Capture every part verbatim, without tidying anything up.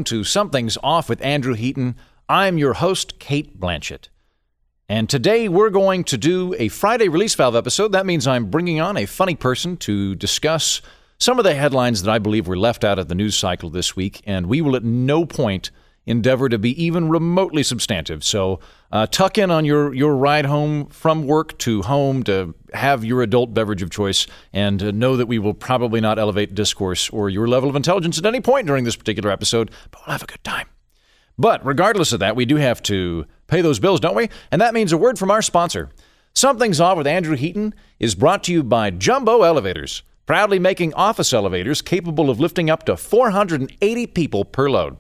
welcome to Something's Off with Andrew Heaton. I'm your host, Kate Blanchett. And today we're going to do a Friday Release Valve episode. That means I'm bringing on a funny person to discuss some of the headlines that I believe were left out of the news cycle this week, and we will at no point endeavor to be even remotely substantive. So uh, tuck in on your, your ride home from work to home to have your adult beverage of choice, and uh, know that we will probably not elevate discourse or your level of intelligence at any point during this particular episode, but we'll have a good time. But regardless of that, we do have to pay those bills, don't we? And that means a word from our sponsor. Something's Off with Andrew Heaton is brought to you by Jumbo Elevators, proudly making office elevators capable of lifting up to four hundred eighty people per load.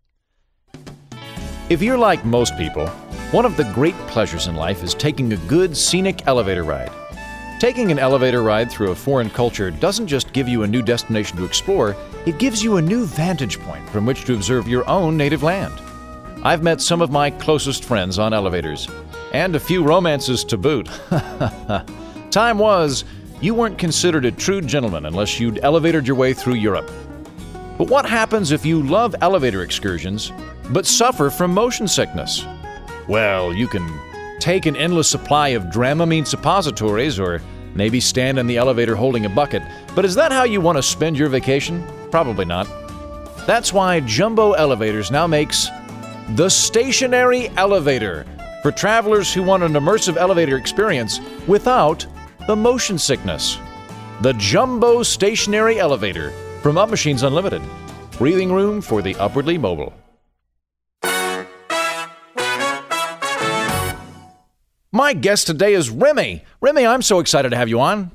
If you're like most people, one of the great pleasures in life is taking a good scenic elevator ride. Taking an elevator ride through a foreign culture doesn't just give you a new destination to explore, it gives you a new vantage point from which to observe your own native land. I've met some of my closest friends on elevators, and a few romances to boot. Time was, you weren't considered a true gentleman unless you'd elevated your way through Europe. But what happens if you love elevator excursions, but suffer from motion sickness? Well, you can take an endless supply of Dramamine suppositories or maybe stand in the elevator holding a bucket. But is that how you want to spend your vacation? Probably not. That's why Jumbo Elevators now makes the stationary elevator for travelers who want an immersive elevator experience without the motion sickness. The Jumbo Stationary Elevator from Up Machines Unlimited. Breathing room for the upwardly mobile. My guest today is Remy. Remy, I'm so excited to have you on.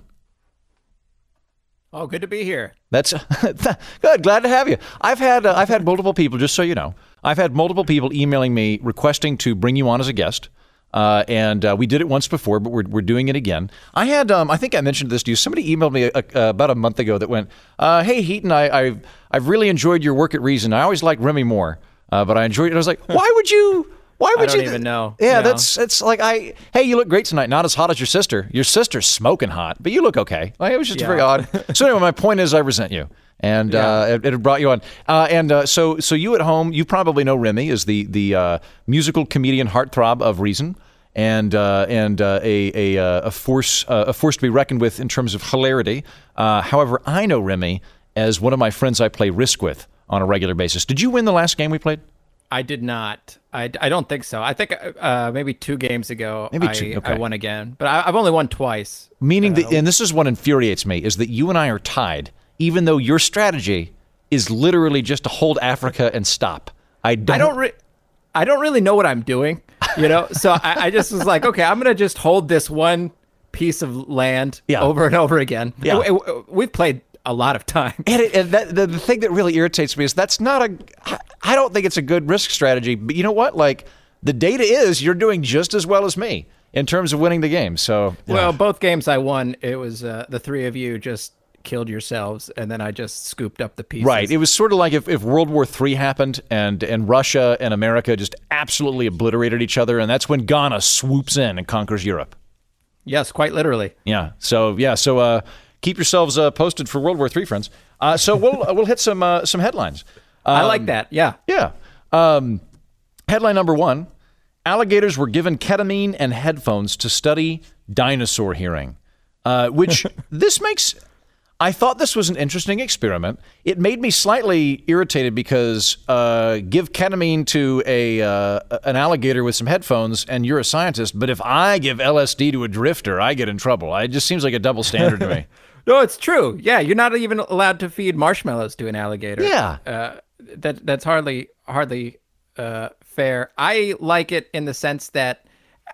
Oh, good to be here. That's good. Glad to have you. I've had uh, I've had multiple people, just so you know, I've had multiple people emailing me requesting to bring you on as a guest. Uh, and uh, we did it once before, but we're we're doing it again. I had, um, I think I mentioned this to you. Somebody emailed me a, a, about a month ago that went, uh, "Hey Heaton, I, I've I've really enjoyed your work at Reason. I always liked Remy more, uh, but I enjoyed it." I was like, "Why would you? Why would I don't you?" even know. Yeah, you know? that's it's like I. Hey, you look great tonight. Not as hot as your sister. Your sister's smoking hot, but you look okay. Like, it was just Yeah. very odd. So anyway, my point is, I resent you. And Yeah. uh, it, it brought you on. Uh, and uh, so, so you at home, you probably know Remy as the the uh, musical comedian heartthrob of Reason. And uh, and uh, a a a force uh, a force to be reckoned with in terms of hilarity. Uh, however, I know Remy as one of my friends I play Risk with on a regular basis. Did you win the last game we played? I did not. I, I don't think so. I think uh, maybe two games ago Maybe I, two, okay. I won again. But I, I've only won twice. Meaning uh, that, and this is what infuriates me, is that you and I are tied, even though your strategy is literally just to hold Africa and stop. I don't. I don't. Re- I don't really know what I'm doing. You know, so I, I just was like, okay, I'm gonna just hold this one piece of land Yeah. over and over again. Yeah. And we- we've played a lot of time. And, it, and that, the, the thing that really irritates me is that's not a. I- I don't think it's a good risk strategy. But you know what? Like, the data is you're doing just as well as me in terms of winning the game. So Well, yeah. both games I won, it was uh, the three of you just killed yourselves, and then I just scooped up the pieces. Right. It was sort of like if, if World War Three happened and, and Russia and America just absolutely obliterated each other, and that's when Ghana swoops in and conquers Europe. Yes, quite literally. Yeah. So yeah. So uh, keep yourselves uh, posted for World War Three, friends. Uh, so we'll uh, we'll hit some uh, some headlines. Um, I like that. Yeah. Yeah. Um, headline number one: alligators were given ketamine and headphones to study dinosaur hearing, uh, which this makes. I thought this was an interesting experiment. It made me slightly irritated because uh, give ketamine to a uh, an alligator with some headphones, and you're a scientist. But if I give L S D to a drifter, I get in trouble. It just seems like a double standard to me. No, it's true. Yeah, you're not even allowed to feed marshmallows to an alligator. Yeah. Uh, that that's hardly hardly uh, fair. I like it in the sense that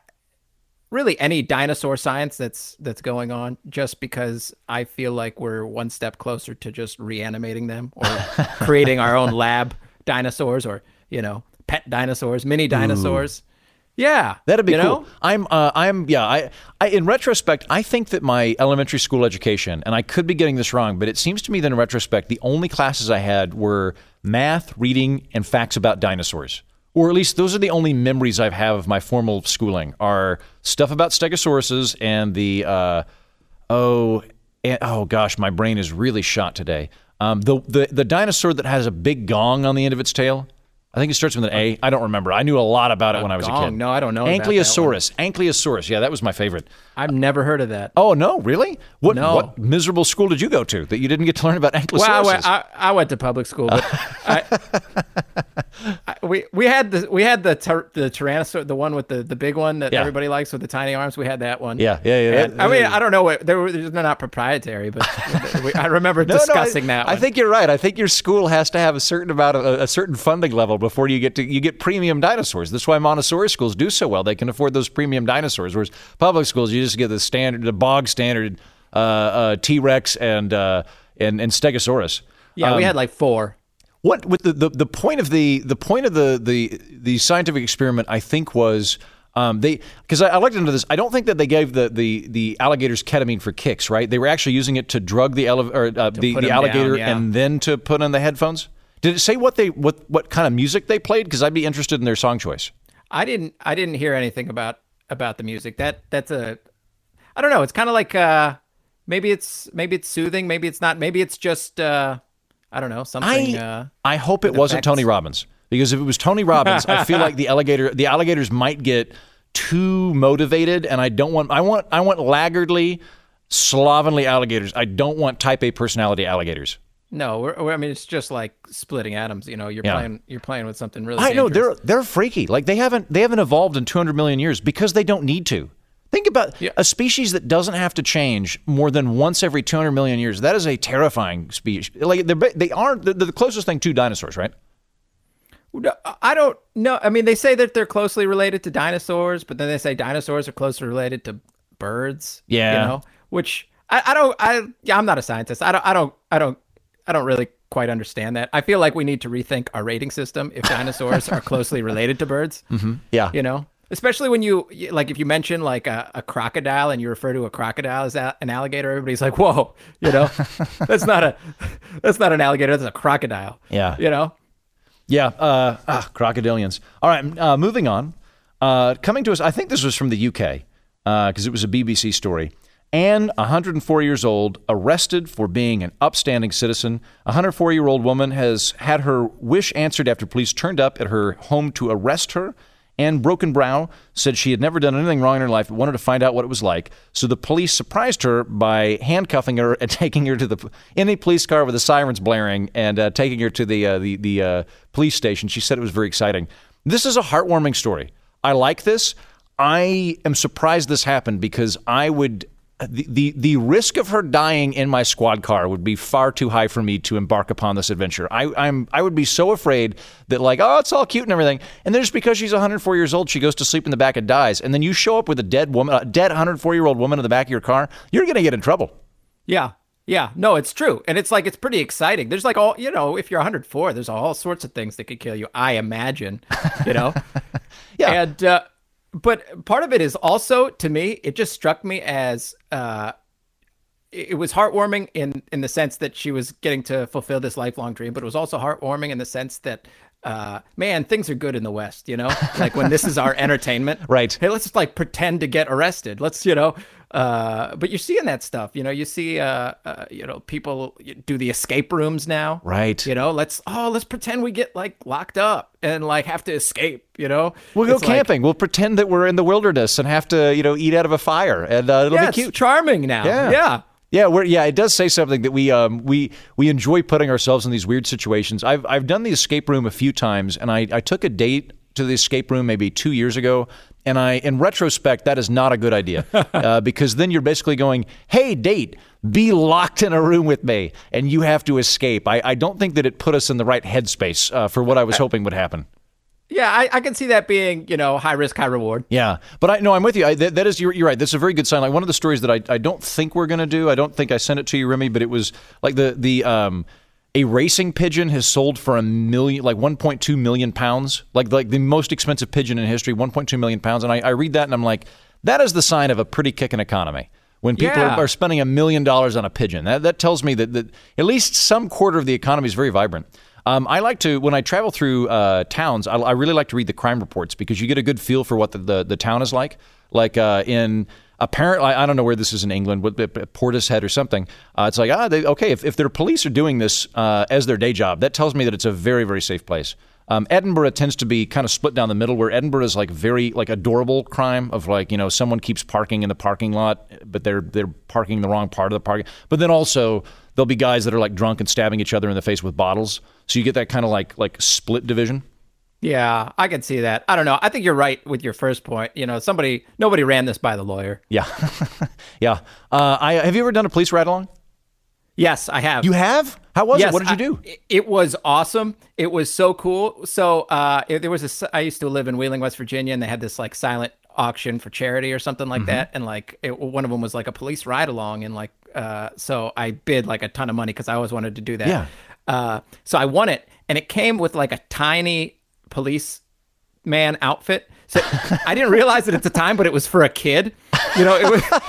really any dinosaur science that's that's going on, just because I feel like we're one step closer to just reanimating them or creating our own lab dinosaurs, or, you know, pet dinosaurs, mini dinosaurs. Ooh. Yeah, that'd be you cool. know? I'm, uh, I'm, yeah. I, I, in retrospect, I think that my elementary school education, and I could be getting this wrong, but it seems to me that in retrospect, the only classes I had were math, reading, and facts about dinosaurs. Or at least those are the only memories I have of my formal schooling, are stuff about stegosauruses and the, uh, oh, and, oh gosh, my brain is really shot today. Um, the, the the dinosaur that has a big gong on the end of its tail. I think it starts with an A. I don't remember. I knew a lot about it a when I was gong. a kid. No, I don't know. Ankylosaurus. Ankylosaurus. Yeah, that was my favorite. I've never heard of that. Oh, no? Really? What, No. what miserable school did you go to that you didn't get to learn about ankylosaurus? Well, I went, I, I went to public school, but I, I, we we had the we had the tyr- the tyrannosaur, the one with the, the big one that Yeah. everybody likes with the tiny arms. We had that one. Yeah, yeah, yeah. And, I mean, I don't know what they were. They're not proprietary, but we, I remember No, no, discussing I, that. One. I think you're right. I think your school has to have a certain amount of a, a certain funding level before you get to you get premium dinosaurs. That's why Montessori schools do so well. They can afford those premium dinosaurs. Whereas public schools, you just get the standard, the bog standard uh, uh, T-Rex and uh, and and Stegosaurus. Yeah, Um, we had like four. What with the, the, the point of the the point of the the the scientific experiment, I think, was um, they because I, I looked into this. I don't think that they gave the, the, the alligators ketamine for kicks. Right? They were actually using it to drug the ele- or uh, the, put the 'em alligator down, yeah. and then to put on the headphones. Did it say what they what what kind of music they played? Because I'd be interested in their song choice. I didn't I didn't hear anything about about the music. That that's a I don't know. It's kind of like uh, maybe it's maybe it's soothing. Maybe it's not. Maybe it's just uh, I don't know something. I uh, I hope it wasn't effects. Tony Robbins, because if it was Tony Robbins, I feel like the alligator the alligators might get too motivated, and I don't want I want I want laggardly, slovenly alligators. I don't want Type A personality alligators. No, we're, we're- I mean it's just like splitting atoms. You know, you're Yeah. playing you're playing with something really. I know dangerous. they're they're freaky. Like they haven't they haven't evolved in two hundred million years because they don't need to. Think about Yeah. a species that doesn't have to change more than once every two hundred million years. That is a terrifying species. Like they're, ba- they are they're the closest thing to dinosaurs, right? No, I don't know. I mean, they say that they're closely related to dinosaurs, but then they say dinosaurs are closely related to birds. Yeah. you know, which I, I don't. I yeah, I'm not a scientist. I don't. I don't. I don't. I don't really quite understand that. I feel like we need to rethink our rating system if dinosaurs are closely related to birds. Mm-hmm. Yeah. You know, especially when you like if you mention like a, a crocodile and you refer to a crocodile as a, an alligator, everybody's like, "Whoa!" You know, that's not a that's not an alligator. That's a crocodile. Yeah. You know. Yeah, uh, ah, crocodilians. All right, uh, moving on. Uh, coming to us, I think this was from the U K because it was a B B C story. Anne, one hundred four years old, arrested for being an upstanding citizen. A one hundred four-year-old woman has had her wish answered after police turned up at her home to arrest her. Anne Broken Brow said she had never done anything wrong in her life but wanted to find out what it was like. So the police surprised her by handcuffing her and taking her to the in a police car with the sirens blaring and uh, taking her to the uh, the the uh, police station. She said it was very exciting. This is a heartwarming story. I like this. I am surprised this happened because I would. The, the the risk of her dying in my squad car would be far too high for me to embark upon this adventure. I I'm I would be so afraid that like, oh, it's all cute and everything, and then just because she's one hundred four years old, she goes to sleep in the back and dies, and then you show up with a dead woman, a dead one hundred four year old woman in the back of your car, you're gonna get in trouble. Yeah. Yeah. No, it's true. And it's like, it's pretty exciting. There's like all, you know, if you're one hundred four, there's all sorts of things that could kill you, I imagine, you know? Yeah. And, uh, but part of it is also, to me, it just struck me as, uh, it was heartwarming in, in the sense that she was getting to fulfill this lifelong dream, but it was also heartwarming in the sense that, uh, man, things are good in the West, you know, like when this is our entertainment, Right. Hey, let's just like pretend to get arrested. Let's, you know, uh, but you're seeing that stuff, you know, you see, uh, uh, you know, people do the escape rooms now, Right. You know, let's, oh, let's pretend we get like locked up and like have to escape, you know, We'll go It's like- camping. We'll pretend that we're in the wilderness and have to, you know, eat out of a fire, and uh, it'll yeah, be it's cute. charming now. Yeah. Yeah. Yeah, we're, yeah, it does say something that we um we we enjoy putting ourselves in these weird situations. I've I've done the escape room a few times, and I, I took a date to the escape room maybe two years ago, and I in retrospect that is not a good idea uh, because then you're basically going, hey, date, be locked in a room with me, and you have to escape. I, I don't think that it put us in the right headspace uh, for what I was hoping would happen. Yeah. I, I can see that being, you know, high risk, high reward. Yeah, but I no, I'm with you. I, that, that is you're, you're right. That's a very good sign. Like one of the stories that I, I don't think we're going to do. I don't think I sent it to you, Remy, but it was like the the um a racing pigeon has sold for a million, like one point two million pounds, like like the most expensive pigeon in history, one point two million pounds. And I, I read that and I'm like, that is the sign of a pretty kicking economy. When people Yeah. are, are spending a million dollars on a pigeon, that that tells me that, that at least some quarter of the economy is very vibrant. Um, I like to, when I travel through uh, towns, I, I really like to read the crime reports because you get a good feel for what the, the, the town is like. Like uh, in apparently, I don't know where this is in England, but Portishead or something. Uh, it's like, ah, they, okay, if, if their police are doing this uh, as their day job, that tells me that it's a very, very safe place. Um, Edinburgh tends to be kind of split down the middle, where Edinburgh is like very like adorable crime of like, you know, someone keeps parking in the parking lot, but they're they're parking the wrong part of the parking. But then also there'll be guys that are like drunk and stabbing each other in the face with bottles. So you get that kind of like like split division. Yeah, I can see that. I don't know. I think you're right with your first point. You know, somebody, nobody ran this by the lawyer. Yeah, yeah. Uh, I have you ever done a police ride along? Yes, I have. You have? How was yes, it? What did you do? I, it was awesome. It was so cool. So uh, it, there was a. I used to live in Wheeling, West Virginia, and they had this like silent auction for charity or something like mm-hmm. that. And like it, one of them was like a police ride along, and like uh, so I bid like a ton of money because I always wanted to do that. Yeah. Uh, so I won it, and it came with like a tiny police man outfit. So I didn't realize it at the time, but it was for a kid. You know, it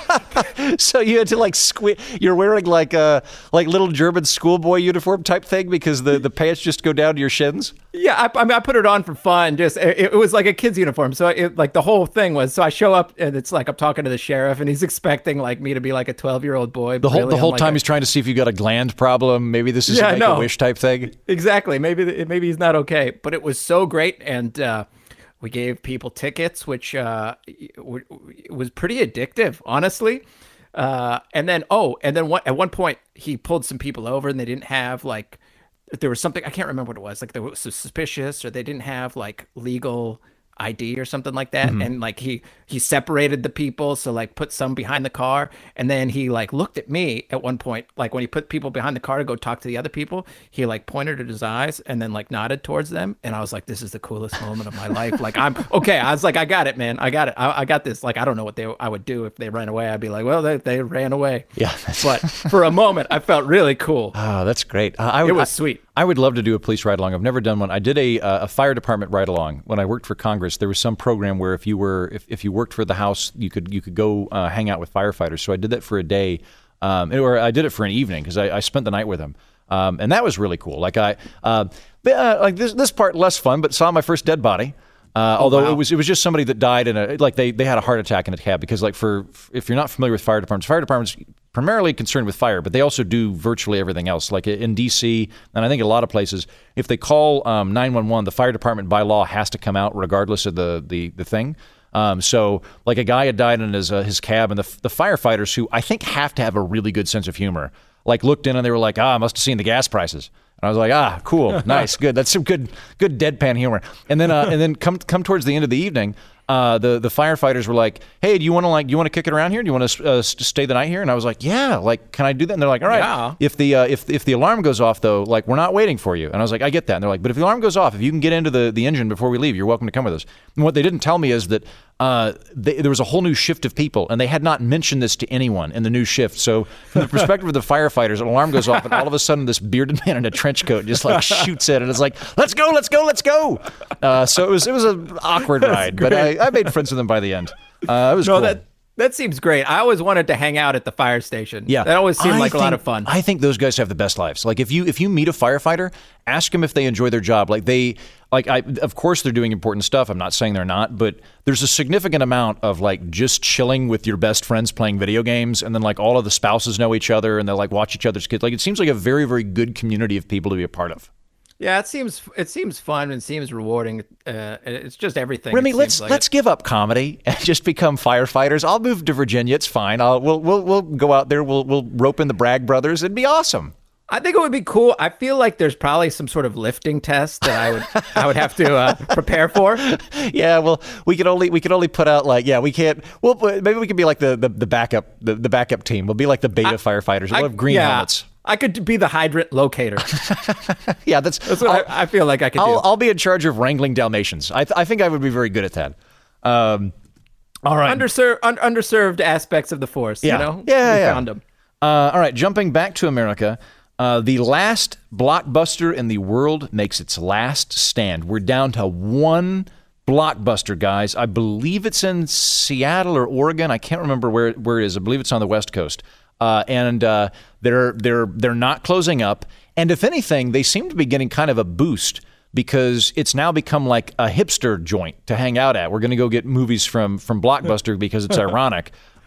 was. So you had to like squeeze. You're wearing like a like little German schoolboy uniform type thing because the, the pants just go down to your shins. Yeah, I, I mean, I put it on for fun. Just it, it was like a kid's uniform. So it like the whole thing was. So I show up and it's like I'm talking to the sheriff and he's expecting like me to be like a twelve year old boy. The whole really, the whole like time a, he's trying to see if you got a gland problem. Maybe this is yeah, a make no. a wish type thing. Exactly. Maybe maybe he's not okay. But it was so great and. uh We gave people tickets, which uh, w- w- was pretty addictive, honestly. Uh, and then, oh, and then one, at one point, he pulled some people over and they didn't have like, there was something, I can't remember what it was. Like, there was suspicious or they didn't have like legal I D or something like that. Mm-hmm. And like he he separated the people, so like put some behind the car, and then he like looked at me at one point, like when he put people behind the car to go talk to the other people, he like pointed at his eyes and then like nodded towards them, and I was like, this is the coolest moment of my life. Like I'm okay. I was like, I got it, man. I got it. I, I got this. Like I don't know what they I would do if they ran away. I'd be like, well, they they ran away. Yeah. But for a moment, I felt really cool. Oh, that's great. Uh, I would, it was I, sweet. I would love to do a police ride along. I've never done one. I did a uh, a fire department ride along when I worked for Congress. There was some program where if you were if, if you worked for the House, you could you could go uh, hang out with firefighters. So I did that for a day, um, or I did it for an evening because I, I spent the night with them, um, and that was really cool. Like I, uh, but, uh, like this this part less fun, but saw my first dead body. Uh, oh, although wow. it was it was just somebody that died in a like they, they had a heart attack in a cab because like for if you're not familiar with fire departments, fire departments primarily concerned with fire, but they also do virtually everything else. Like in D C and I think a lot of places, if they call um, nine one one, the fire department by law has to come out regardless of the the, the thing. Um, so like a guy had died in his uh, his cab, and the the firefighters, who I think have to have a really good sense of humor, like looked in and they were like, ah, I must have seen the gas prices. And I was like, ah, cool, nice, good. That's some good, good deadpan humor. And then, uh, and then come come towards the end of the evening, uh, the the firefighters were like, hey, do you want to like, do you want to kick it around here? Do you want to uh, stay the night here? And I was like, yeah, like, can I do that? And they're like, all right, yeah. if the uh, if if the alarm goes off though, like, we're not waiting for you. And I was like, I get that. And they're like, but if the alarm goes off, if you can get into the the engine before we leave, you're welcome to come with us. And what they didn't tell me is that uh, they, there was a whole new shift of people, and they had not mentioned this to anyone in the new shift. So from the perspective of the firefighters, an alarm goes off, and all of a sudden, this bearded man in a trench coat just like shoots it, and it's like, let's go, let's go, let's go. Uh, so it was it was an awkward ride, but I, I made friends with them by the end. Uh, it was no, cool. that that seems great. I always wanted to hang out at the fire station. Yeah, that always seemed I like think, a lot of fun. I think those guys have the best lives. Like if you if you meet a firefighter, ask them if they enjoy their job. Like they like I of course they're doing important stuff. I'm not saying they're not, but there's a significant amount of like just chilling with your best friends playing video games, and then like all of the spouses know each other and they like watch each other's kids. Like it seems like a very very good community of people to be a part of. Yeah, it seems it seems fun and seems rewarding. Uh, it's just everything. Remy, let's like let's it. give up comedy and just become firefighters. I'll move to Virginia. It's fine. I'll we'll we'll we'll go out there. We'll we'll rope in the Bragg brothers. It'd be awesome. I think it would be cool. I feel like there's probably some sort of lifting test that I would I would have to uh, prepare for. Yeah, well, we could only we could only put out like yeah we can't. Well, maybe we could be like the the, the backup the, the backup team. We'll be like the beta I, firefighters. We'll I, have green yeah. helmets. I could be the hydrant locator. yeah, that's, that's what I, I feel like I could I'll, do. I'll be in charge of wrangling Dalmatians. I, th- I think I would be very good at that. Um, all right. Underserved, un- underserved aspects of the force, yeah. you know? Yeah, we yeah. found them. Uh, all right, jumping back to America, uh, the last blockbuster in the world makes its last stand. We're down to one blockbuster, guys. I believe it's in Seattle or Oregon. I can't remember where, where it is. I believe it's on the West Coast. Uh, and uh, they're they're they're not closing up. And if anything, they seem to be getting kind of a boost because it's now become like a hipster joint to hang out at. We're going to go get movies from from Blockbuster because it's ironic.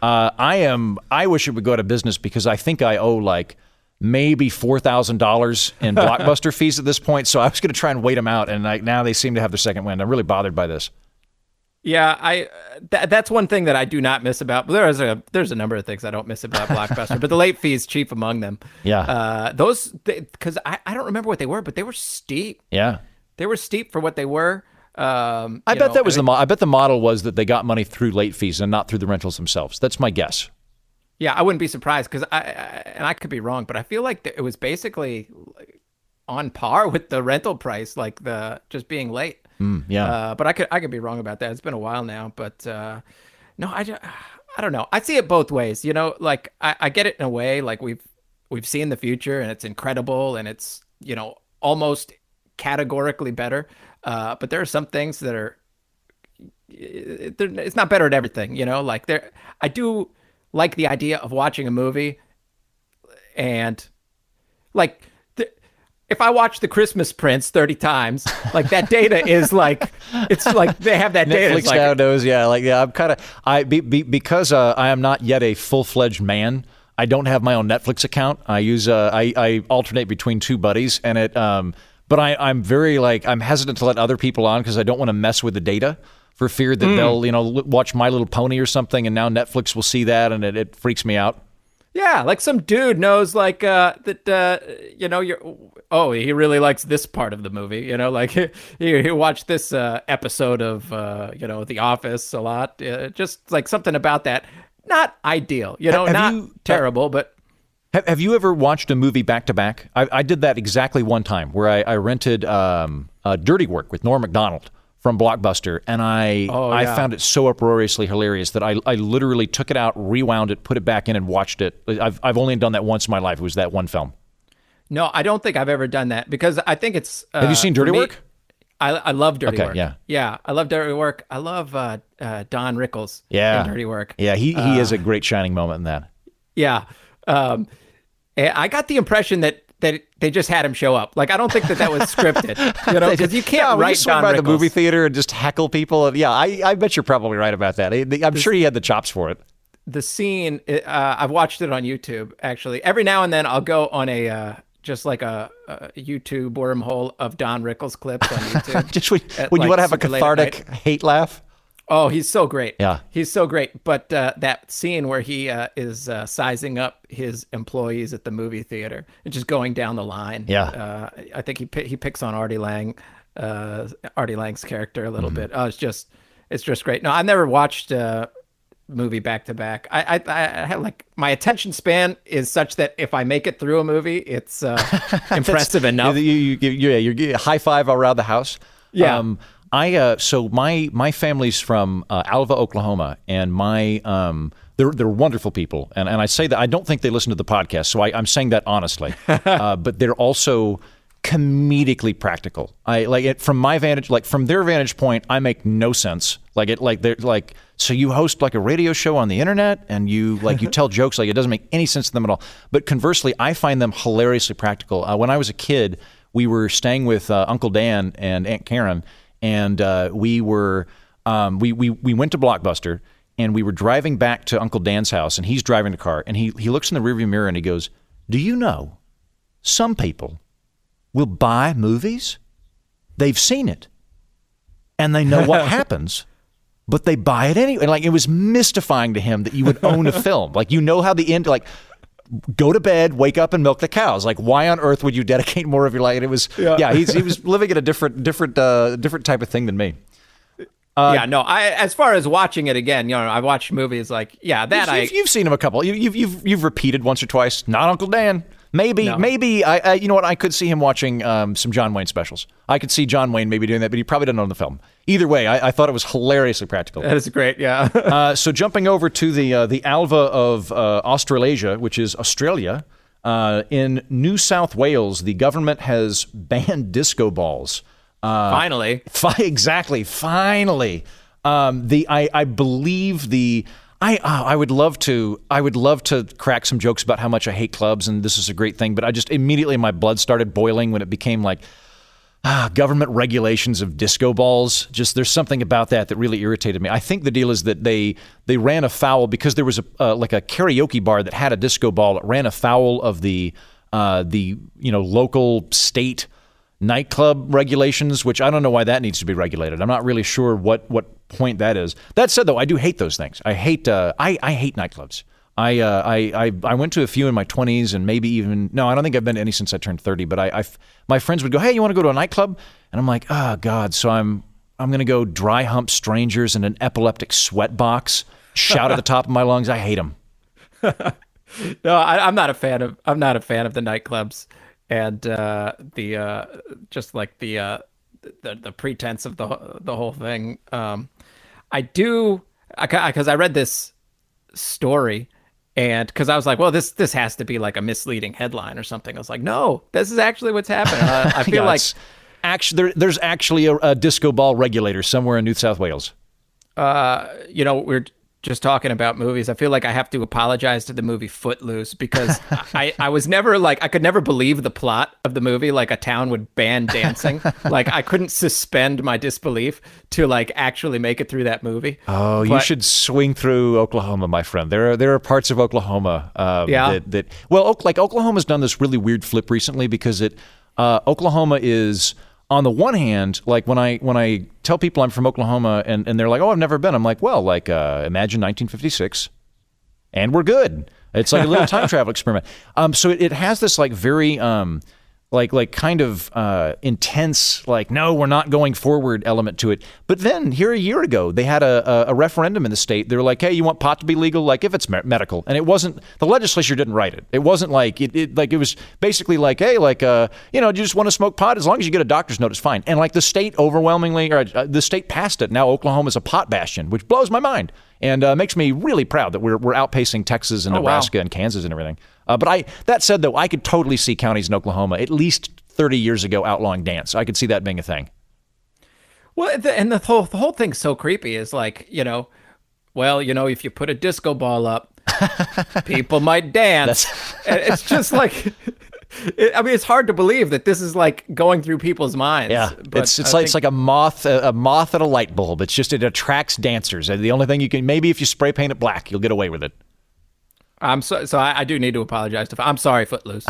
Uh, I am. I wish it would go out of business because I think I owe like maybe four thousand dollars in Blockbuster fees at this point. So I was going to try and wait them out, and like now they seem to have their second wind. I'm really bothered by this. Yeah, I th- that's one thing that I do not miss about. There's a there's a number of things I don't miss about Blockbuster, but the late fees chief among them. Yeah, uh, those because I, I don't remember what they were, but they were steep. Yeah, they were steep for what they were. Um, I bet know, that was I mean, the mo- I bet the model was that they got money through late fees and not through the rentals themselves. That's my guess. Yeah, I wouldn't be surprised because I, I and I could be wrong, but I feel like it was basically on par with the rental price, like the just being late. Mm, yeah, uh, but I could I could be wrong about that. It's been a while now, but uh, no, I, just, I don't know. I see it both ways. You know, like I, I get it in a way. Like we've we've seen the future, and it's incredible, and it's you know almost categorically better. Uh, but there are some things that are it's not better at everything. You know, like there I do like the idea of watching a movie, and like. If I watch The Christmas Prince thirty times, like that data is like, it's like they have that data. Netflix like, now knows, yeah. Like, yeah, I'm kind of, I be, be, because uh, I am not yet a full-fledged man. I don't have my own Netflix account. I use, uh, I, I alternate between two buddies, and it, um, but I, I'm very like, I'm hesitant to let other people on because I don't want to mess with the data for fear that mm. they'll, you know, watch My Little Pony or something, and now Netflix will see that, and it, it freaks me out. Yeah, like some dude knows, like uh, that. Uh, you know, you're. Oh, he really likes this part of the movie. You know, like he he watched this uh, episode of uh, you know The Office a lot. Uh, just like something about that. Not ideal. You know, have not you, terrible, uh, but. Have, have you ever watched a movie back to back? I, I did that exactly one time where I, I rented um, uh, Dirty Work with Norm Macdonald from Blockbuster, and I oh, yeah. I found it so uproariously hilarious that I I literally took it out, rewound it, put it back in, and watched it. I've I've only done that once in my life. It was that one film. No, I don't think I've ever done that because I think it's. Uh, Have you seen Dirty me, Work? I I love Dirty okay, Work. Yeah, yeah, I love Dirty Work. I love uh, uh, Don Rickles. Yeah, in Dirty Work. Yeah, he he uh, is a great shining moment in that. Yeah, um, I got the impression that. That they just had him show up. Like I don't think that that was scripted, you know, because you can't yeah, write you swing Don by Rickles. the movie theater and just heckle people. And yeah, I, I bet you're probably right about that. I'm the, sure he had the chops for it. The scene, uh, I've watched it on YouTube. Actually, every now and then I'll go on a uh, just like a, a YouTube wormhole of Don Rickles clips on YouTube. just when, when like you want to have a cathartic hate laugh. Oh, he's so great. Yeah. He's so great. But uh, that scene where he uh, is uh, sizing up his employees at the movie theater and just going down the line. Yeah. Uh, I think he he picks on Artie Lang, uh, Artie Lang's character a little mm-hmm. bit. Oh, it's just it's just great. No, I've never watched a movie back to back. I, I, I have like my attention span is such that if I make it through a movie, it's uh, impressive enough. You, you, you, yeah, you high five around the house. Yeah. Um, I uh, so my my family's from uh, Alva, Oklahoma, and my um they're they're wonderful people, and and I say that I don't think they listen to the podcast, so I, I'm saying that honestly, uh, but they're also comedically practical. I like it from my vantage, like from their vantage point, I make no sense. Like it, like they're like, so you host like a radio show on the internet, and you like you tell jokes, like it doesn't make any sense to them at all. But conversely, I find them hilariously practical. Uh, when I was a kid, we were staying with uh, Uncle Dan and Aunt Karen. And uh, we were um, we we we went to Blockbuster, and we were driving back to Uncle Dan's house, and he's driving the car, and he he looks in the rearview mirror and he goes, "Do you know, some people will buy movies, they've seen it, and they know what happens, but they buy it anyway." And like it was mystifying to him that you would own a film, like you know how the end like. Go to bed, wake up, and milk the cows. Like, why on earth would you dedicate more of your life? And it was, yeah, yeah he's, he was living in a different, different, uh, different type of thing than me. Uh, yeah, no. I, as far as watching it again, you know, I've watched movies like, yeah, that you've, I. You've, you've seen him a couple. You, you've, you've, you've repeated once or twice. Not Uncle Dan. Maybe, no. maybe. I, I, you know what? I could see him watching um, some John Wayne specials. I could see John Wayne maybe doing that, but he probably doesn't own the film. Either way, I, I thought it was hilariously practical. That is great. Yeah. uh, so jumping over to the uh, the Alva of uh, Australasia, which is Australia. Uh, in New South Wales, the government has banned disco balls. Uh, finally. Fi- exactly. Finally. Um, the I, I believe the I oh, I would love to I would love to crack some jokes about how much I hate clubs and this is a great thing, but I just immediately my blood started boiling when it became like ah, government regulations of disco balls. Just there's something about that that really irritated me. I think the deal is that they they ran afoul because there was a uh, like a karaoke bar that had a disco ball. It ran afoul of the uh, the you know local state nightclub regulations, which I don't know why that needs to be regulated. I'm not really sure what what point that is. That said, though, I do hate those things. I hate uh, I I hate nightclubs. I, uh, I I I went to a few in my twenties and maybe even no, I don't think I've been to any since I turned thirty. But I, I my friends would go, hey, you want to go to a nightclub? And I'm like, oh God, so I'm I'm gonna go dry hump strangers in an epileptic sweat box, shout at the top of my lungs. I hate them. No, I, I'm not a fan of I'm not a fan of the nightclubs and uh, the uh, just like the, uh, the the pretense of the the whole thing. Um, I do because I, I read this story. And because I was like, well, this this has to be like a misleading headline or something. I was like, no, this is actually what's happening. Uh, I feel yeah, like actually there, there's actually a, a disco ball regulator somewhere in New South Wales. Uh, you know, we're just talking about movies. I feel like I have to apologize to the movie Footloose because I, I was never like, I could never believe the plot of the movie. Like a town would ban dancing. Like I couldn't suspend my disbelief to like actually make it through that movie. Oh, but you should swing through Oklahoma, my friend. There are there are parts of Oklahoma uh, yeah. that, that, well, like Oklahoma's done this really weird flip recently because it, uh, Oklahoma is, on the one hand, like when I when I tell people I'm from Oklahoma and, and they're like, oh, I've never been. I'm like, well, like uh, imagine nineteen fifty-six and we're good. It's like a little time travel experiment. Um, so it, it has this like very um, like like kind of uh, intense, like, no, we're not going forward element to it. But then here a year ago, they had a, a, a referendum in the state. They were like, hey, you want pot to be legal? Like if it's me- medical. And it wasn't, the legislature didn't write it. It wasn't like, it, it like it was basically like, hey, like, uh, you know, you just want to smoke pot? As long as you get a doctor's note, it's fine. And like the state overwhelmingly, or uh, the state passed it. Now Oklahoma's a pot bastion, which blows my mind. And uh, makes me really proud that we're we're outpacing Texas and oh, Nebraska wow. and Kansas and everything. Uh, but I that said, though, I could totally see counties in Oklahoma at least thirty years ago outlawing dance. I could see that being a thing. Well, the, and the whole the whole thing's so creepy. Is like, you know, well, you know, if you put a disco ball up, people might dance. And it's just like. It, I mean, it's hard to believe that this is like going through people's minds. Yeah, it's it's like think... it's like a moth a, a moth at a light bulb. It's just it attracts dancers. And the only thing you can maybe if you spray paint it black, you'll get away with it. I'm so so. I, I do need to apologize to. I'm sorry, Footloose.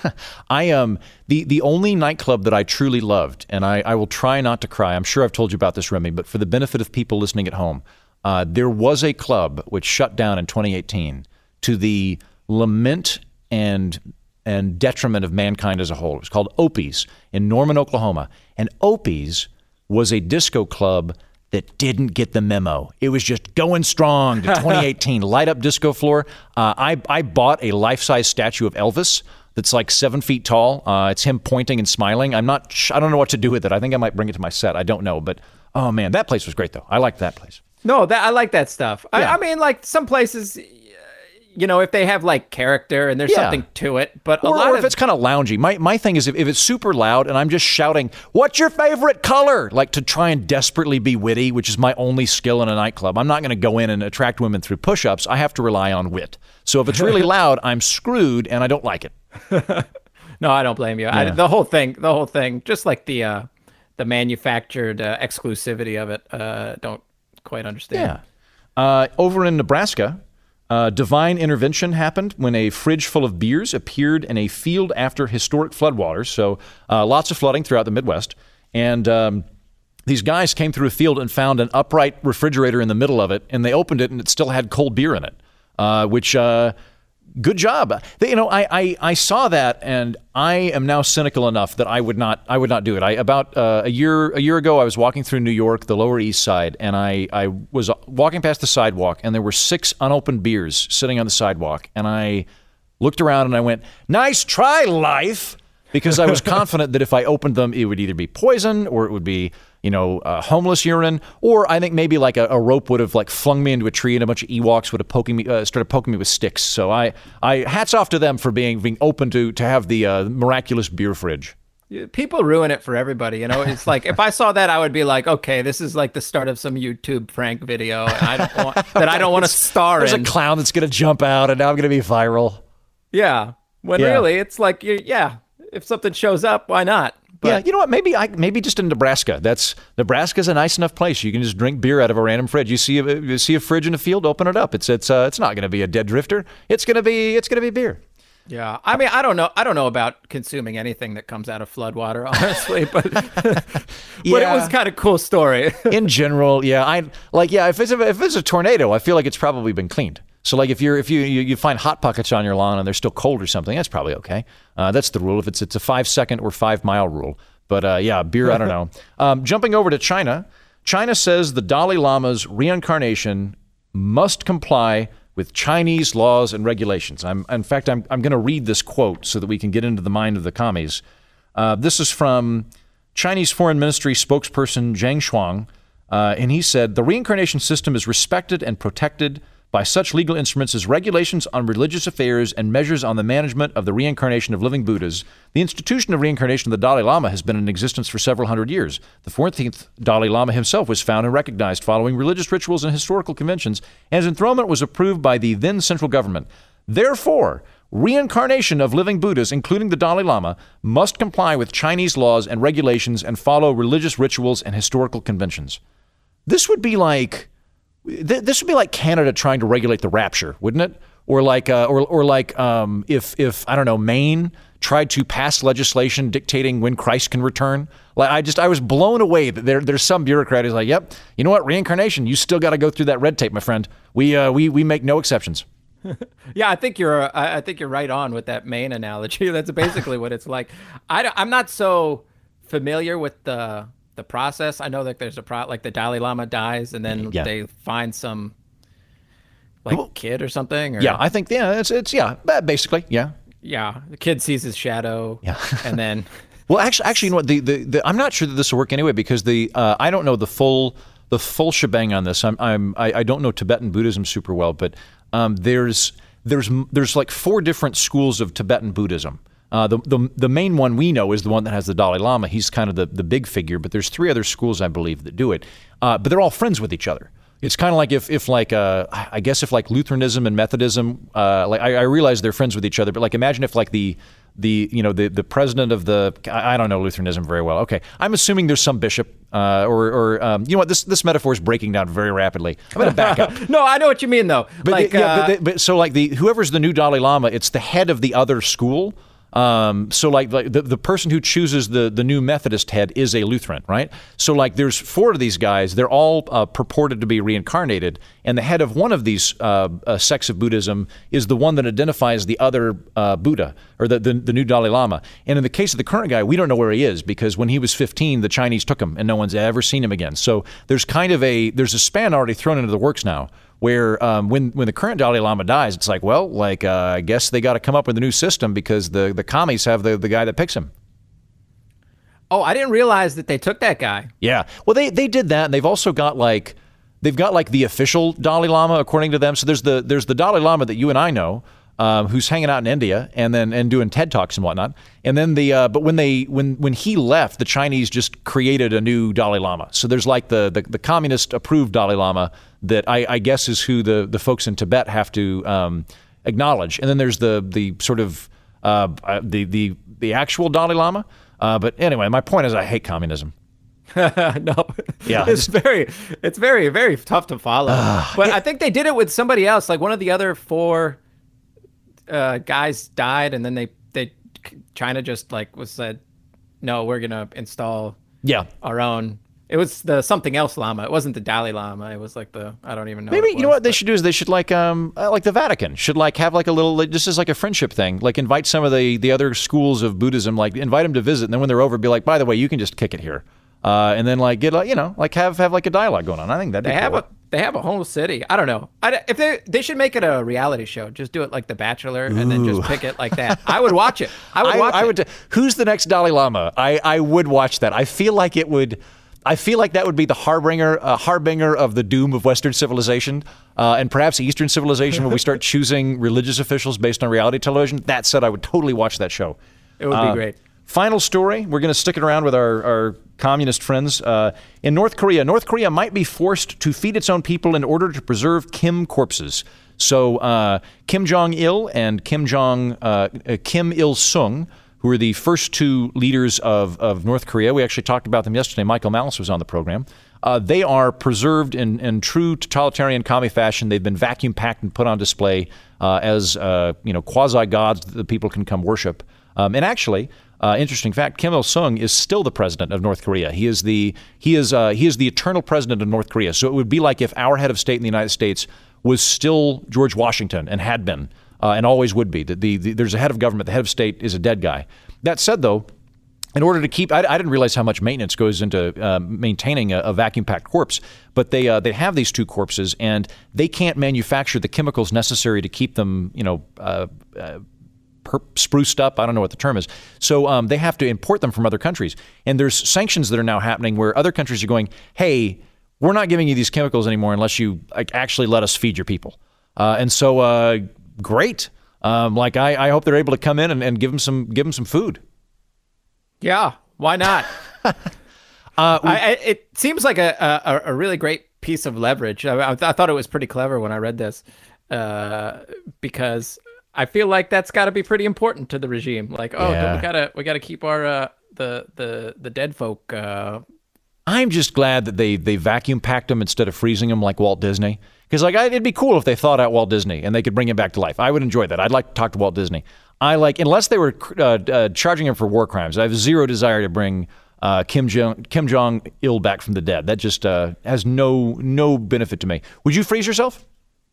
I um the the only nightclub that I truly loved, and I, I will try not to cry. I'm sure I've told you about this, Remy, but for the benefit of people listening at home, uh, there was a club which shut down in twenty eighteen to the lament and. and detriment of mankind as a whole. It was called Opie's in Norman, Oklahoma. And Opie's was a disco club that didn't get the memo. It was just going strong to twenty eighteen, light up disco floor. Uh, I, I bought a life-size statue of Elvis that's like seven feet tall. Uh, it's him pointing and smiling. I'm not, sh- I don't know what to do with it. I think I might bring it to my set. I don't know. But, oh man, that place was great though. I liked that place. No, that I like that stuff. Yeah. I, I mean, like some places... You know, if they have like character and there's yeah. something to it, but a or, lot or of if it's kind of loungy. My my thing is if, if it's super loud and I'm just shouting, "What's your favorite color?" like to try and desperately be witty, which is my only skill in a nightclub. I'm not going to go in and attract women through push-ups. I have to rely on wit. So if it's really loud, I'm screwed and I don't like it. No, I don't blame you. Yeah. I, the whole thing, the whole thing, just like the uh, the manufactured uh, exclusivity of it, uh, don't quite understand. Yeah. Uh, over in Nebraska. Uh, divine intervention happened when a fridge full of beers appeared in a field after historic floodwaters. So uh, lots of flooding throughout the Midwest. And um, these guys came through a field and found an upright refrigerator in the middle of it. And they opened it and it still had cold beer in it, uh, which uh, good job. They, you know, I, I, I saw that and I am now cynical enough that I would not I would not do it. I about uh, a year a year ago I was walking through New York, the Lower East Side, and I, I was walking past the sidewalk and there were six unopened beers sitting on the sidewalk, and I looked around and I went, "Nice try, life," because I was confident that if I opened them, it would either be poison or it would be, you know, uh, homeless urine, or I think maybe like a, a rope would have like flung me into a tree and a bunch of Ewoks would have poking me, uh, started poking me with sticks. So I, I hats off to them for being being open to to have the uh, miraculous beer fridge. People ruin it for everybody, you know. It's like if I saw that, I would be like, okay, this is like the start of some YouTube prank video, and I don't want that. I don't want to star There's in. There's a clown that's gonna jump out, and now I'm gonna be viral. Yeah, when yeah. really it's like, yeah, if something shows up, why not? But, yeah, you know what? Maybe I maybe just in Nebraska. That's Nebraska's a nice enough place. You can just drink beer out of a random fridge. You see a, you see a fridge in a field, open it up. It's it's uh, it's not going to be a dead drifter. It's going to be it's going to be beer. Yeah, I mean, I don't know. I don't know about consuming anything that comes out of floodwater, honestly, but but Yeah. it was kind of cool story. In general, yeah, I like yeah. If it's a, if it's a tornado, I feel like it's probably been cleaned. So like if you're if you, you you find hot pockets on your lawn and they're still cold or something, that's probably okay. Uh, that's the rule. If it's it's a five second or five mile rule. But uh, yeah, beer, I don't know. Um, jumping over to China, China says the Dalai Lama's reincarnation must comply with Chinese laws and regulations. I'm in fact I'm I'm going to read this quote so that we can get into the mind of the commies. Uh, this is from Chinese Foreign Ministry spokesperson Zhang Shuang, uh, and he said the reincarnation system is respected and protected by such legal instruments as regulations on religious affairs and measures on the management of the reincarnation of living Buddhas. The institution of reincarnation of the Dalai Lama has been in existence for several hundred years. The fourteenth Dalai Lama himself was found and recognized following religious rituals and historical conventions, and his enthronement was approved by the then central government. Therefore, reincarnation of living Buddhas, including the Dalai Lama, must comply with Chinese laws and regulations and follow religious rituals and historical conventions. This would be like... This would be like Canada trying to regulate the rapture, wouldn't it? Or like, uh, or or like, um, if if I don't know, Maine tried to pass legislation dictating when Christ can return. Like, I just I was blown away that there there's some bureaucrat who's like, yep, you know what, reincarnation, you still got to go through that red tape, my friend. We uh, we we make no exceptions. Yeah, I think you're I I think you're right on with that Maine analogy. That's basically what it's like. I I'm not so familiar with the. the process. I know that there's a pro like the Dalai Lama dies and then Yeah. they find some like Well, kid or something. Or, Yeah, I think yeah, it's it's yeah, basically yeah. yeah. The kid sees his shadow. Yeah. And then Well, actually, actually, you know what? The, the, the I'm not sure that this will work anyway because the uh, I don't know the full the full shebang on this. I'm I'm I, I don't know Tibetan Buddhism super well, but um, there's there's there's like four different schools of Tibetan Buddhism. Uh, the, the the main one we know is the one that has the Dalai Lama. He's kind of the, the big figure, but there's three other schools, I believe, that do it. Uh, but they're all friends with each other. It's kind of like if, if like, uh, I guess if like Lutheranism and Methodism, uh, like I, I realize they're friends with each other, but like imagine if like the, the you know, the, the president of the, I, I don't know Lutheranism very well. Okay. I'm assuming there's some bishop uh, or, or um, you know what, this this metaphor is breaking down very rapidly. I'm going to back up. No, I know what you mean though. But, like, the, yeah, uh, but, the, but so like the, whoever's the new Dalai Lama, it's the head of the other school. Um, so like, like the, the person who chooses the, the new Methodist head is a Lutheran, right? So like there's four of these guys, they're all uh, purported to be reincarnated, and the head of one of these uh, uh, sects of Buddhism is the one that identifies the other uh, Buddha, or the, the, the new Dalai Lama. And in the case of the current guy, we don't know where he is because when he was fifteen, the Chinese took him and no one's ever seen him again. So there's kind of a, there's a span already thrown into the works now where um, when when the current Dalai Lama dies, it's like, well, like uh, I guess they got to come up with a new system because the, the commies have the, the guy that picks him. oh, I didn't realize that they took that guy. Yeah, well, they they did that, and they've also got like they've got like the official Dalai Lama according to them. So there's the there's the Dalai Lama that you and I know, um, who's hanging out in India and then and doing TED Talks and whatnot. And then the uh, but when they when when he left, the Chinese just created a new Dalai Lama. So there's like the the, the communist approved Dalai Lama that I, I guess is who the, the folks in Tibet have to um, acknowledge. And then there's the the sort of uh, the the the actual Dalai Lama. Uh, but anyway, my point is I hate communism. No, Yeah. it's very, it's very, very tough to follow. But I think they did it with somebody else. Like one of the other four uh, guys died, and then they, they, China just like was said, no, we're gonna install Yeah. our own. It was the something else Lama. It wasn't the Dalai Lama. It was like the I don't even know. Maybe what it you know was, what they but- should do is they should like um uh, like the Vatican should like have like a little like, this is like a friendship thing, like invite some of the the other schools of Buddhism, like invite them to visit, and then when they're over, be like, by the way, you can just kick it here, uh, and then like get like you know like have have like a dialogue going on. I think that'd be They have cool. a they have a whole city. I don't know. I, if they they should make it a reality show. Just do it like The Bachelor, and then just pick it like that. I would watch it. I would I, watch I it. would. Who's the next Dalai Lama? I I would watch that. I feel like it would. I feel like that would be the harbinger, uh, harbinger of the doom of Western civilization, uh, and perhaps Eastern civilization, when we start choosing religious officials based on reality television. That said, I would totally watch that show. It would Uh, be great. Final story. We're going to stick it around with our, our communist friends. Uh, in North Korea, North Korea might be forced to feed its own people in order to preserve Kim corpses. So uh, Kim Jong-il and Kim Jong uh, uh, Kim Il-sung, who are the first two leaders of, of North Korea. We actually talked about them yesterday. Michael Malice was on the program. Uh, they are preserved in, in true totalitarian commie fashion. They've been vacuum packed and put on display uh, as uh, you know quasi gods that the people can come worship. Um, and actually, uh, interesting fact: Kim Il Sung is still the president of North Korea. He is the he is uh, he is the eternal president of North Korea. So it would be like if our head of state in the United States was still George Washington and had been uh, and always would be. The, the, the, there's a head of government. The head of state is a dead guy. That said, though, in order to keep, I, I didn't realize how much maintenance goes into uh, maintaining a, a vacuum-packed corpse, but they uh, they have these two corpses, and they can't manufacture the chemicals necessary to keep them, you know, uh, uh, per- spruced up. I don't know what the term is. So um, they have to import them from other countries, and there's sanctions that are now happening where other countries are going, hey, we're not giving you these chemicals anymore unless you like actually let us feed your people. Uh, and so, uh, great. Um, like I, I hope they're able to come in and, and give them some give them some food. Yeah, why not? uh, I, I, it seems like a, a, a really great piece of leverage. I, I, th- I thought it was pretty clever when I read this, uh, because I feel like that's got to be pretty important to the regime. Like, oh, yeah. we gotta we gotta keep our uh, the the the dead folk. Uh... I'm just glad that they they vacuum packed them instead of freezing them like Walt Disney. Because like I, it'd be cool if they thawed out Walt Disney and they could bring him back to life. I would enjoy that. I'd like to talk to Walt Disney. I like, unless they were uh, uh, charging him for war crimes, I have zero desire to bring uh, Kim Jong Kim Jong Il back from the dead. That just uh, has no no benefit to me. Would you freeze yourself?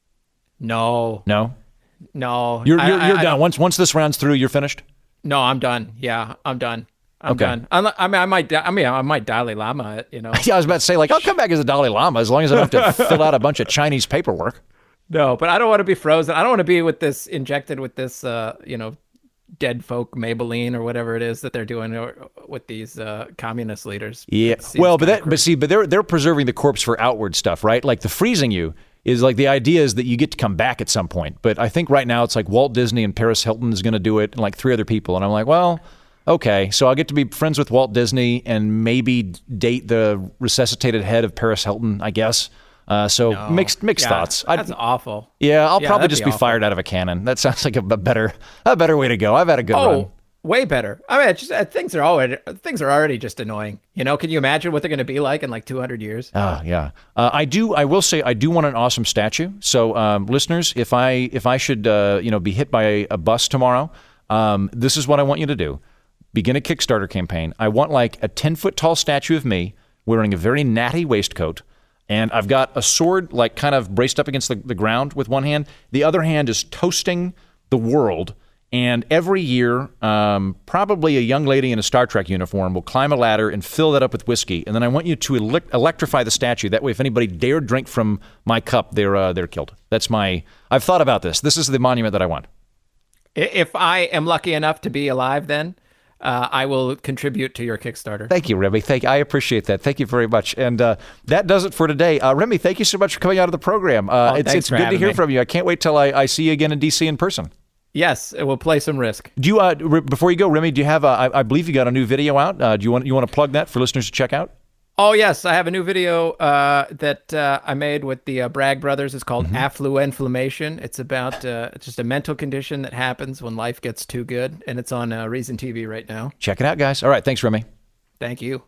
No, no, no. You're you're, I, you're I, done. I, once once this round's through, you're finished. No, I'm done. Yeah, I'm done. I'm okay. done. I mean, I might. I mean, I might Dalai Lama it. You know. Yeah, I was about to say, like, I'll come back as a Dalai Lama as long as I don't have to fill out a bunch of Chinese paperwork. No, but I don't want to be frozen. I don't want to be with this injected with this, uh, you know, dead folk Maybelline or whatever it is that they're doing or, with these uh, communist leaders. Yeah. Well, but that, but see, but they're they're preserving the corpse for outward stuff, right? Like the freezing you is like the idea is that you get to come back at some point. But I think right now it's like Walt Disney and Paris Hilton is going to do it, and like three other people, and I'm like, well, okay, so I'll get to be friends with Walt Disney and maybe date the resuscitated head of Paris Hilton, I guess. Uh, so no. mixed mixed yeah, thoughts. That's I'd, awful. Yeah, I'll yeah, probably just be, be fired out of a cannon. That sounds like a, a better a better way to go. I've had a good oh, run. Way better. I mean, just, uh, things are already things are already just annoying. You know, can you imagine what they're going to be like in like two hundred years? Oh, yeah. Uh, I do. I will say I do want an awesome statue. So, um, listeners, if I if I should uh, you know be hit by a, a bus tomorrow, um, this is what I want you to do. Begin a Kickstarter campaign. I want like a ten foot tall statue of me wearing a very natty waistcoat. And I've got a sword like kind of braced up against the, the ground with one hand. The other hand is toasting the world. And every year, um, probably a young lady in a Star Trek uniform will climb a ladder and fill that up with whiskey. And then I want you to elect- electrify the statue. That way, if anybody dare drink from my cup, they're uh, they're killed. That's my. I've thought about this. This is the monument that I want. If I am lucky enough to be alive, then. Uh, I will contribute to your Kickstarter. Thank you, Remy. Thank I appreciate that. Thank you very much. And uh, that does it for today. Uh, Remy, thank you so much for coming out of the program. Uh, oh, it's it's good to hear me. from you. I can't wait till I, I see you again in D C in person. Yes, it will play some Risk. Do you uh, r- before you go, Remy? Do you have? A, I, I believe you got a new video out. Uh, do you want you want to plug that for listeners to check out? Oh, yes. I have a new video uh, that uh, I made with the uh, Bragg brothers. It's called mm-hmm. Affluenflammation. It's about uh, just a mental condition that happens when life gets too good, and it's on uh, Reason T V right now. Check it out, guys. All right. Thanks, Remy. Thank you.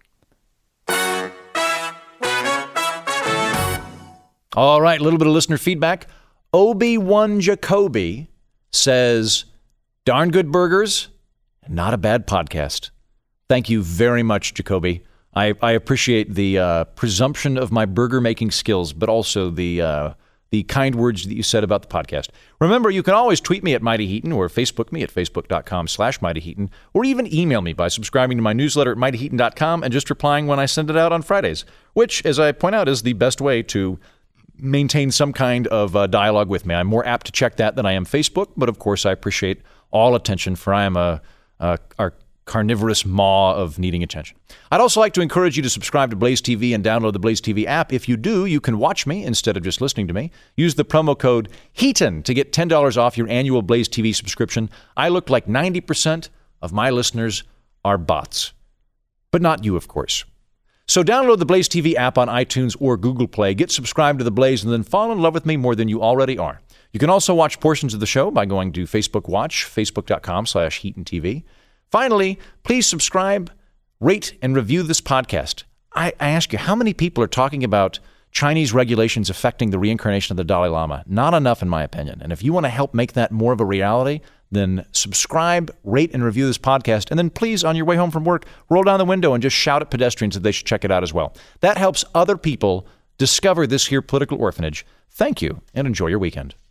All right. A little bit of listener feedback. Obi-Wan Jacoby says, darn good burgers, not a bad podcast. Thank you very much, Jacoby. I, I appreciate the uh, presumption of my burger-making skills, but also the uh, the kind words that you said about the podcast. Remember, you can always tweet me at Mighty Heaton or Facebook me at facebook.com slash Mighty Heaton, or even email me by subscribing to my newsletter at mighty heaton dot com and just replying when I send it out on Fridays, which, as I point out, is the best way to maintain some kind of uh, dialogue with me. I'm more apt to check that than I am Facebook, but of course I appreciate all attention, for I am a, a our carnivorous maw of needing attention. I'd also like to encourage you to subscribe to Blaze T V and download the Blaze T V app. If you do, you can watch me instead of just listening to me. Use the promo code HEATON to get ten dollars off your annual Blaze T V subscription. I look like ninety percent of my listeners are bots. But not you, of course. So download the Blaze T V app on iTunes or Google Play, get subscribed to the Blaze, and then fall in love with me more than you already are. You can also watch portions of the show by going to Facebook Watch, facebook.com slash HeatonTV. Finally, please subscribe, rate, and review this podcast. I, I ask you, how many people are talking about Chinese regulations affecting the reincarnation of the Dalai Lama? Not enough, in my opinion. And if you want to help make that more of a reality, then subscribe, rate, and review this podcast. And then please, on your way home from work, roll down the window and just shout at pedestrians that they should check it out as well. That helps other people discover this here political orphanage. Thank you, and enjoy your weekend.